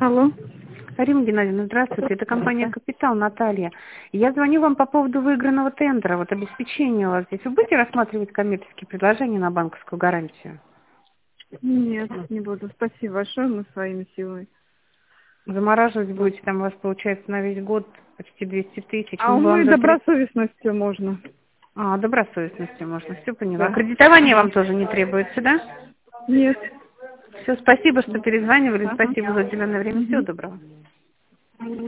Алло. Арина Геннадьевна, здравствуйте. Это компания «Капитал», Наталья. Я звоню вам по поводу выигранного тендера, вот обеспечения у вас здесь. Вы будете рассматривать коммерческие предложения на банковскую гарантию? Нет, не буду. Спасибо большое, мы своими силами. Замораживать будете, там у вас получается на весь год почти 200 тысяч. А Мы у бы вам меня за три- добросовестностью можно. добросовестностью можно, все поняла. Да. Кредитование Да. вам тоже не требуется, да? Нет. Все, спасибо, что перезванивали, Ага. спасибо за уделенное время. Всего Мгм. доброго.